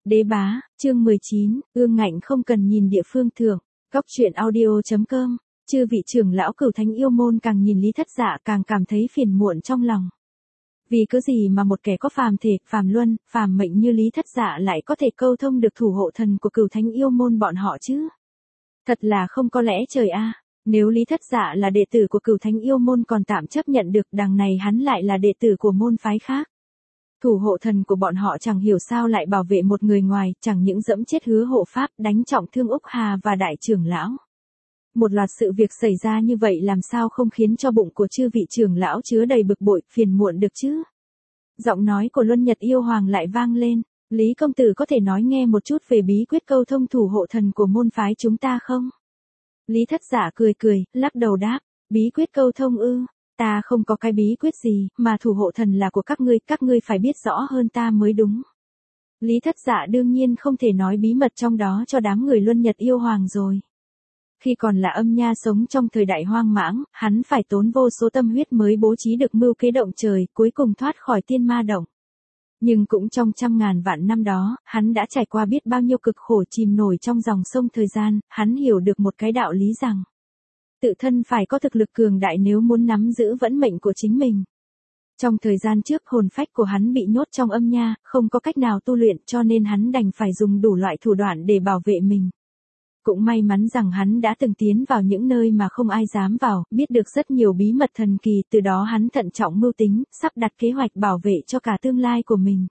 Đế bá, chương 19, ương ngạnh không cần nhìn địa phương thưởng. Góc truyện audio.com. Chư vị trưởng lão Cửu Thánh Yêu Môn càng nhìn Lý Thất Dạ càng cảm thấy phiền muộn trong lòng. Vì cớ gì mà một kẻ có phàm thể, phàm luân, phàm mệnh như Lý Thất Dạ lại có thể câu thông được thủ hộ thần của Cửu Thánh Yêu Môn bọn họ chứ? Thật là không có lẽ trời a. Nếu Lý Thất Dạ là đệ tử của Cửu Thánh Yêu Môn còn tạm chấp nhận được, đằng này hắn lại là đệ tử của môn phái khác. Thủ hộ thần của bọn họ chẳng hiểu sao lại bảo vệ một người ngoài, chẳng những dẫm chết hứa hộ pháp, đánh trọng thương Úc Hà và đại trưởng lão. Một loạt sự việc xảy ra như vậy làm sao không khiến cho bụng của chư vị trưởng lão chứa đầy bực bội, phiền muộn được chứ? Giọng nói của Luân Nhật Yêu Hoàng lại vang lên, Lý công tử có thể nói nghe một chút về bí quyết câu thông thủ hộ thần của môn phái chúng ta không? Lý Thất Dạ cười cười, lắc đầu đáp, bí quyết câu thông ư? Ta không có cái bí quyết gì, mà thủ hộ thần là của các ngươi phải biết rõ hơn ta mới đúng. Lý Thất Dạ đương nhiên không thể nói bí mật trong đó cho đám người Luân Nhật Yêu Hoàng rồi. Khi còn là âm nha sống trong thời đại hoang mãng, hắn phải tốn vô số tâm huyết mới bố trí được mưu kế động trời, cuối cùng thoát khỏi tiên ma động. Nhưng cũng trong trăm ngàn vạn năm đó, hắn đã trải qua biết bao nhiêu cực khổ chìm nổi trong dòng sông thời gian, hắn hiểu được một cái đạo lý rằng tự thân phải có thực lực cường đại nếu muốn nắm giữ vận mệnh của chính mình. Trong thời gian trước hồn phách của hắn bị nhốt trong âm nha, không có cách nào tu luyện cho nên hắn đành phải dùng đủ loại thủ đoạn để bảo vệ mình. Cũng may mắn rằng hắn đã từng tiến vào những nơi mà không ai dám vào, biết được rất nhiều bí mật thần kỳ, từ đó hắn thận trọng mưu tính, sắp đặt kế hoạch bảo vệ cho cả tương lai của mình.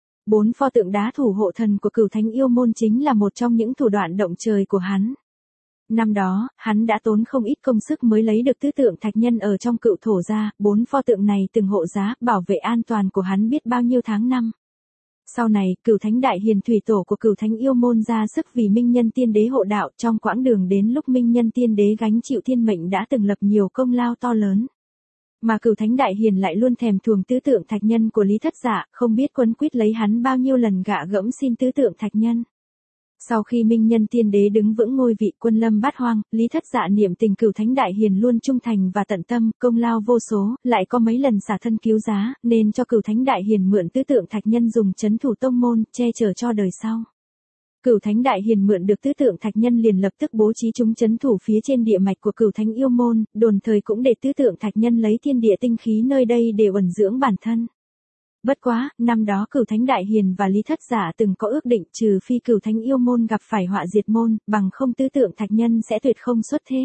4 pho tượng đá thủ hộ thần của Cửu Thánh Yêu Môn chính là một trong những thủ đoạn động trời của hắn. Năm đó, hắn đã tốn không ít công sức mới lấy được tứ tượng thạch nhân ở trong Cựu Thổ ra, 4 pho tượng này từng hộ giá, bảo vệ an toàn của hắn biết bao nhiêu tháng năm. Sau này, Cửu Thánh Đại Hiền Thủy Tổ của Cửu Thánh Yêu Môn ra sức vì Minh Nhân Tiên Đế hộ đạo, trong quãng đường đến lúc Minh Nhân Tiên Đế gánh chịu thiên mệnh đã từng lập nhiều công lao to lớn. Mà Cửu Thánh Đại Hiền lại luôn thèm thuồng tứ tượng thạch nhân của Lý Thất Dạ, không biết quấn quýt lấy hắn bao nhiêu lần gạ gẫm xin tứ tượng thạch nhân. Sau khi Minh Nhân Tiên Đế đứng vững ngôi vị quân lâm bát hoang, Lý Thất Dạ niệm tình Cửu Thánh Đại Hiền luôn trung thành và tận tâm, công lao vô số, lại có mấy lần xả thân cứu giá, nên cho Cửu Thánh Đại Hiền mượn tứ tượng thạch nhân dùng trấn thủ tông môn, che chở cho đời sau. Cửu Thánh Đại Hiền mượn được tứ tượng thạch nhân liền lập tức bố trí chúng trấn thủ phía trên địa mạch của Cửu Thánh Yêu Môn, đồng thời cũng để tứ tượng thạch nhân lấy thiên địa tinh khí nơi đây để ẩn dưỡng bản thân. Bất quá, năm đó Cửu Thánh Đại Hiền và Lý Thất Dạ từng có ước định trừ phi Cửu Thánh Yêu Môn gặp phải họa diệt môn, bằng không tứ tượng thạch nhân sẽ tuyệt không xuất thế.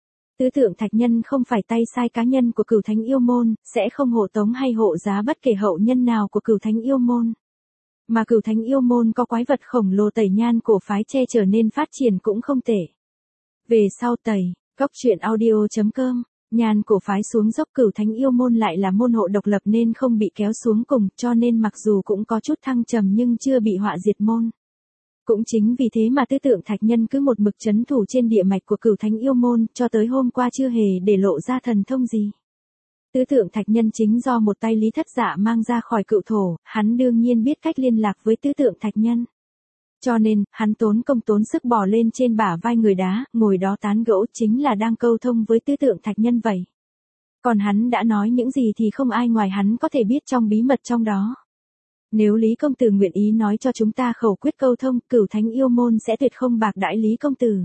Tứ tượng thạch nhân không phải tay sai cá nhân của Cửu Thánh Yêu Môn, sẽ không hộ tống hay hộ giá bất kể hậu nhân nào của Cửu Thánh Yêu Môn. Mà Cửu Thánh Yêu Môn có quái vật khổng lồ tẩy nhan cổ phái che chở nên phát triển cũng không tệ. Về sau tẩy, góc truyện audio.com. Nhan cổ phái xuống dốc Cửu Thánh Yêu Môn lại là môn hộ độc lập nên không bị kéo xuống cùng, cho nên mặc dù cũng có chút thăng trầm nhưng chưa bị họa diệt môn. Cũng chính vì thế mà tứ tượng thạch nhân cứ một mực trấn thủ trên địa mạch của Cửu Thánh Yêu Môn, cho tới hôm qua chưa hề để lộ ra thần thông gì. Tứ tượng thạch nhân chính do một tay Lý Thất Dạ mang ra khỏi Cựu Thổ, hắn đương nhiên biết cách liên lạc với tứ tượng thạch nhân. Cho nên, hắn tốn công tốn sức bò lên trên bả vai người đá, ngồi đó tán gẫu chính là đang câu thông với tứ tượng thạch nhân vậy. Còn hắn đã nói những gì thì không ai ngoài hắn có thể biết trong bí mật trong đó. Nếu Lý công tử nguyện ý nói cho chúng ta khẩu quyết câu thông, Cửu Thánh Yêu Môn sẽ tuyệt không bạc đãi Lý công tử.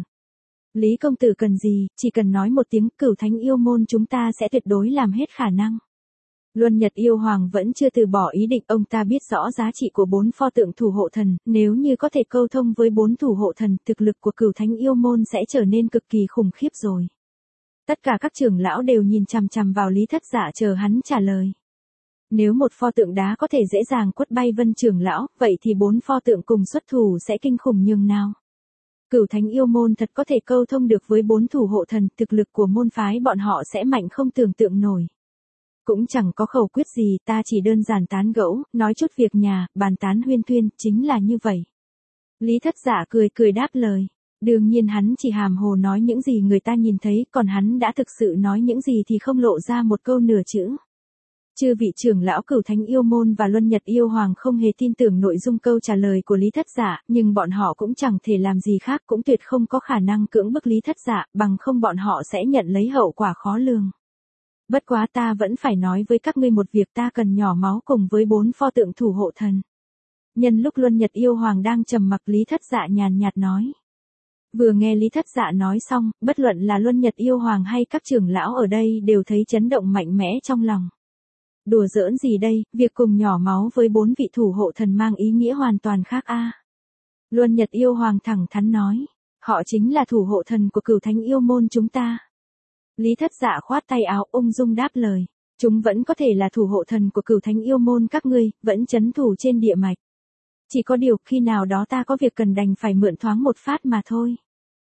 Lý công tử cần gì, chỉ cần nói một tiếng Cửu Thánh Yêu Môn chúng ta sẽ tuyệt đối làm hết khả năng. Luân Nhật Yêu Hoàng vẫn chưa từ bỏ ý định, ông ta biết rõ giá trị của 4 pho tượng thủ hộ thần, nếu như có thể câu thông với 4 thủ hộ thần, thực lực của Cửu Thánh Yêu Môn sẽ trở nên cực kỳ khủng khiếp rồi. Tất cả các trưởng lão đều nhìn chằm chằm vào Lý Thất Dạ chờ hắn trả lời. Nếu một pho tượng đá có thể dễ dàng quất bay Vân trưởng lão, vậy thì 4 pho tượng cùng xuất thủ sẽ kinh khủng nhường nào. Cửu Thánh Yêu Môn thật có thể câu thông được với 4 thủ hộ thần, thực lực của môn phái bọn họ sẽ mạnh không tưởng tượng nổi. Cũng chẳng có khẩu quyết gì, ta chỉ đơn giản tán gẫu, nói chút việc nhà, bàn tán huyên thuyên, chính là như vậy. Lý Thất Dạ cười cười đáp lời. Đương nhiên hắn chỉ hàm hồ nói những gì người ta nhìn thấy, còn hắn đã thực sự nói những gì thì không lộ ra một câu nửa chữ. Chư vị trưởng lão Cửu Thánh Yêu Môn và Luân Nhật Yêu Hoàng không hề tin tưởng nội dung câu trả lời của Lý Thất Dạ, nhưng bọn họ cũng chẳng thể làm gì khác, cũng tuyệt không có khả năng cưỡng bức Lý Thất Dạ, bằng không bọn họ sẽ nhận lấy hậu quả khó lường. Bất quá ta vẫn phải nói với các ngươi một việc, ta cần nhỏ máu cùng với 4 pho tượng thủ hộ thần. Nhân lúc Luân Nhật Yêu Hoàng đang trầm mặc, Lý Thất Dạ nhàn nhạt nói. Vừa nghe Lý Thất Dạ nói xong, bất luận là Luân Nhật Yêu Hoàng hay các trưởng lão ở đây đều thấy chấn động mạnh mẽ trong lòng. Đùa giỡn gì đây, việc cùng nhỏ máu với 4 vị thủ hộ thần mang ý nghĩa hoàn toàn khác a. Luân Nhật Yêu Hoàng thẳng thắn nói, họ chính là thủ hộ thần của Cửu Thánh Yêu Môn chúng ta. Lý Thất Dạ khoát tay áo ung dung đáp lời, chúng vẫn có thể là thủ hộ thần của Cửu Thánh Yêu Môn các ngươi, vẫn trấn thủ trên địa mạch. Chỉ có điều khi nào đó ta có việc cần đành phải mượn thoáng một phát mà thôi.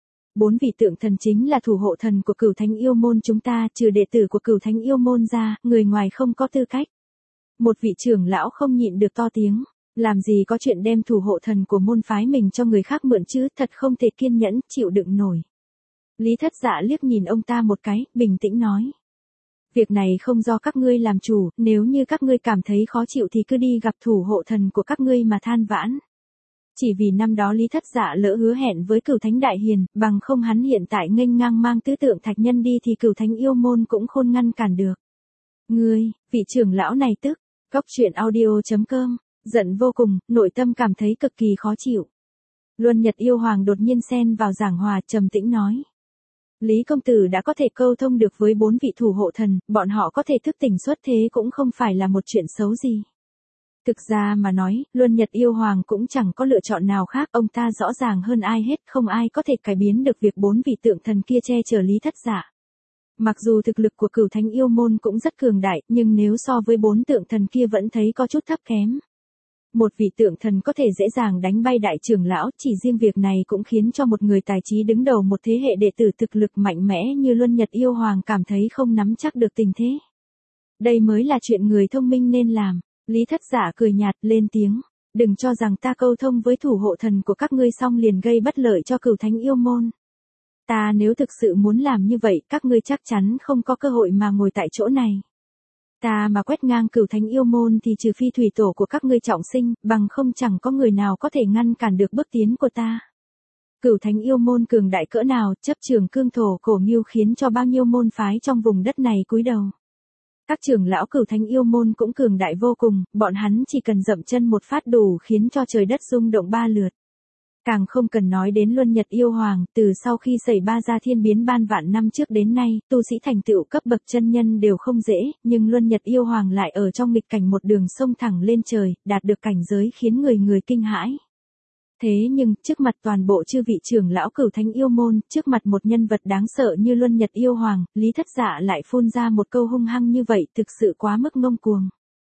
4 vị tượng thần chính là thủ hộ thần của Cửu Thánh Yêu Môn chúng ta, trừ đệ tử của Cửu Thánh Yêu Môn ra, người ngoài không có tư cách. Một vị trưởng lão không nhịn được to tiếng, làm gì có chuyện đem thủ hộ thần của môn phái mình cho người khác mượn chứ, thật không thể kiên nhẫn, chịu đựng nổi. Lý Thất Dạ liếc nhìn ông ta một cái, bình tĩnh nói. Việc này không do các ngươi làm chủ, nếu như các ngươi cảm thấy khó chịu thì cứ đi gặp thủ hộ thần của các ngươi mà than vãn. Chỉ vì năm đó Lý Thất Dạ lỡ hứa hẹn với Cửu Thánh Đại Hiền, bằng không hắn hiện tại nghênh ngang mang tứ tượng thạch nhân đi thì Cửu Thánh Yêu Môn cũng khôn ngăn cản được. Ngươi, vị trưởng lão này tức, Cóc Truyện Audio.com, giận vô cùng, nội tâm cảm thấy cực kỳ khó chịu. Luân Nhật Yêu Hoàng đột nhiên xen vào giảng hòa, trầm tĩnh nói. Lý công tử đã có thể câu thông được với 4 vị thủ hộ thần, bọn họ có thể thức tỉnh xuất thế cũng không phải là một chuyện xấu gì. Thực ra mà nói, Luân Nhật Yêu Hoàng cũng chẳng có lựa chọn nào khác, ông ta rõ ràng hơn ai hết, không ai có thể cải biến được việc 4 vị tượng thần kia che chở Lý Thất Dạ. Mặc dù thực lực của Cửu Thánh Yêu Môn cũng rất cường đại, nhưng nếu so với 4 tượng thần kia vẫn thấy có chút thấp kém. Một vị tượng thần có thể dễ dàng đánh bay đại trưởng lão, chỉ riêng việc này cũng khiến cho một người tài trí đứng đầu một thế hệ đệ tử thực lực mạnh mẽ như Luân Nhật Yêu Hoàng cảm thấy không nắm chắc được tình thế. Đây mới là chuyện người thông minh nên làm. Lý Thất Dạ cười nhạt lên tiếng, đừng cho rằng ta câu thông với thủ hộ thần của các ngươi xong liền gây bất lợi cho Cửu Thánh Yêu Môn. Ta nếu thực sự muốn làm như vậy, các ngươi chắc chắn không có cơ hội mà ngồi tại chỗ này. Ta mà quét ngang Cửu Thánh Yêu Môn thì trừ phi thủy tổ của các ngươi trọng sinh, bằng không chẳng có người nào có thể ngăn cản được bước tiến của ta. Cửu Thánh Yêu Môn cường đại cỡ nào, chấp trường cương thổ cổ nghiêu khiến cho bao nhiêu môn phái trong vùng đất này cúi đầu. Các trưởng lão Cửu Thánh Yêu Môn cũng cường đại vô cùng, bọn hắn chỉ cần dậm chân một phát đủ khiến cho trời đất rung động 3 lượt. Càng không cần nói đến Luân Nhật Yêu Hoàng, từ sau khi xảy ba ra thiên biến ban vạn năm trước đến nay, tu sĩ thành tựu cấp bậc chân nhân đều không dễ, nhưng Luân Nhật Yêu Hoàng lại ở trong nghịch cảnh một đường sông thẳng lên trời, đạt được cảnh giới khiến người người kinh hãi. Thế nhưng, trước mặt toàn bộ chư vị trưởng lão Cửu Thánh Yêu Môn, trước mặt một nhân vật đáng sợ như Luân Nhật Yêu Hoàng, Lý Thất Dạ lại phun ra một câu hung hăng như vậy, thực sự quá mức ngông cuồng.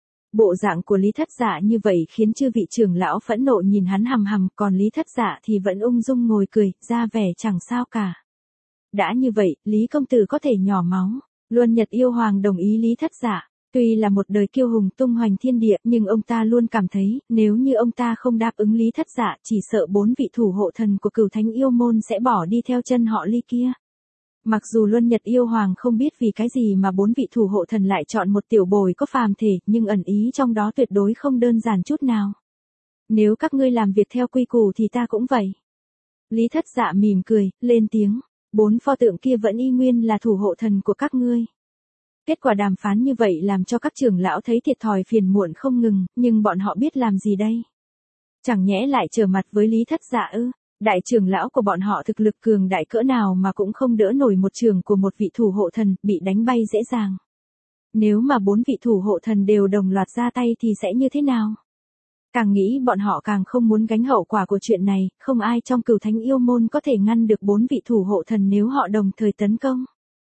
Bộ dạng của Lý Thất Dạ như vậy khiến chư vị trưởng lão phẫn nộ nhìn hắn hằm hằm, còn Lý Thất Dạ thì vẫn ung dung ngồi cười, ra vẻ chẳng sao cả. Đã như vậy, Lý công tử có thể nhỏ máu. Luân Nhật Yêu Hoàng đồng ý Lý Thất Dạ. Tuy là một đời kiêu hùng tung hoành thiên địa, nhưng ông ta luôn cảm thấy, nếu như ông ta không đáp ứng Lý Thất Dạ, chỉ sợ 4 vị thủ hộ thần của Cửu Thánh Yêu Môn sẽ bỏ đi theo chân họ Lý kia. Mặc dù Luân Nhật Yêu Hoàng không biết vì cái gì mà 4 vị thủ hộ thần lại chọn một tiểu bồi có phàm thể, nhưng ẩn ý trong đó tuyệt đối không đơn giản chút nào. Nếu các ngươi làm việc theo quy củ thì ta cũng vậy. Lý Thất Dạ mỉm cười, lên tiếng, 4 pho tượng kia vẫn y nguyên là thủ hộ thần của các ngươi. Kết quả đàm phán như vậy làm cho các trưởng lão thấy thiệt thòi phiền muộn không ngừng, nhưng bọn họ biết làm gì đây? Chẳng nhẽ lại trở mặt với Lý Thất Dạ ư? Đại trưởng lão của bọn họ thực lực cường đại cỡ nào mà cũng không đỡ nổi một trường của một vị thủ hộ thần, bị đánh bay dễ dàng. Nếu mà 4 vị thủ hộ thần đều đồng loạt ra tay thì sẽ như thế nào? Càng nghĩ bọn họ càng không muốn gánh hậu quả của chuyện này, không ai trong Cửu Thánh Yêu Môn có thể ngăn được 4 vị thủ hộ thần nếu họ đồng thời tấn công.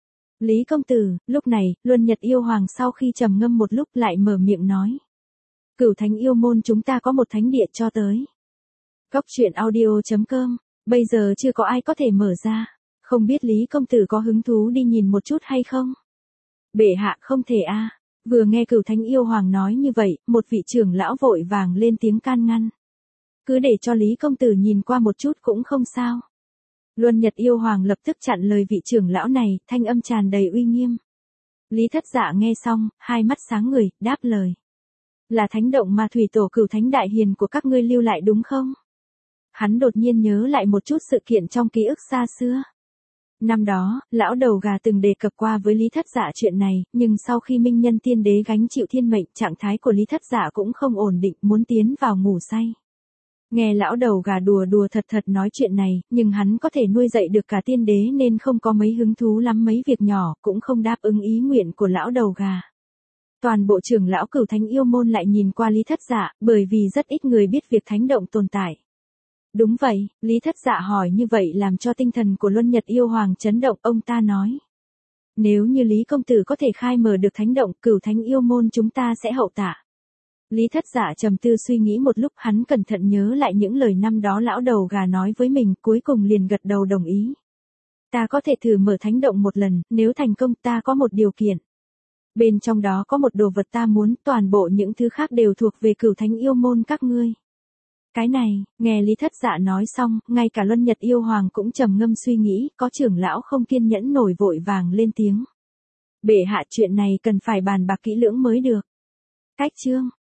Lý công tử, lúc này, Luân Nhật Yêu Hoàng sau khi trầm ngâm một lúc lại mở miệng nói. Cửu Thánh Yêu Môn chúng ta có một thánh địa cho tới. Cóc Truyện Audio.com, bây giờ chưa có ai có thể mở ra. Không biết Lý công tử có hứng thú đi nhìn một chút hay không? Bệ hạ không thể a. Vừa nghe Cửu Thánh Yêu Hoàng nói như vậy, một vị trưởng lão vội vàng lên tiếng can ngăn. Cứ để cho Lý công tử nhìn qua một chút cũng không sao. Luân Nhật Yêu Hoàng lập tức chặn lời vị trưởng lão này, thanh âm tràn đầy uy nghiêm. Lý Thất Dạ nghe xong, hai mắt sáng ngời, đáp lời. Là thánh động mà thủy tổ Cửu Thánh Đại Hiền của các ngươi lưu lại đúng không? Hắn đột nhiên nhớ lại một chút sự kiện trong ký ức xa xưa. Năm đó, lão đầu gà từng đề cập qua với Lý Thất Dạ chuyện này, nhưng sau khi Minh Nhân Tiên Đế gánh chịu thiên mệnh, trạng thái của Lý Thất Dạ cũng không ổn định, muốn tiến vào ngủ say. Nghe lão đầu gà đùa đùa thật thật nói chuyện này, nhưng hắn có thể nuôi dạy được cả tiên đế nên không có mấy hứng thú lắm mấy việc nhỏ, cũng không đáp ứng ý nguyện của lão đầu gà. Toàn bộ trưởng lão Cửu Thánh Yêu Môn lại nhìn qua Lý Thất Dạ, bởi vì rất ít người biết việc thánh động tồn tại. Đúng vậy, Lý Thất Dạ hỏi như vậy làm cho tinh thần của Luân Nhật Yêu Hoàng chấn động, ông ta nói. Nếu như Lý công tử có thể khai mở được thánh động, Cửu Thánh Yêu Môn chúng ta sẽ hậu tạ. Lý Thất Dạ trầm tư suy nghĩ một lúc, hắn cẩn thận nhớ lại những lời năm đó lão đầu gà nói với mình, cuối cùng liền gật đầu đồng ý. Ta có thể thử mở thánh động một lần, nếu thành công ta có một điều kiện. Bên trong đó có một đồ vật ta muốn, toàn bộ những thứ khác đều thuộc về Cửu Thánh Yêu Môn các ngươi. Cái này, nghe Lý Thất Dạ nói xong, ngay cả Luân Nhật Yêu Hoàng cũng trầm ngâm suy nghĩ, có trưởng lão không kiên nhẫn nổi vội vàng lên tiếng. Bệ hạ, chuyện này cần phải bàn bạc kỹ lưỡng mới được. Cách chương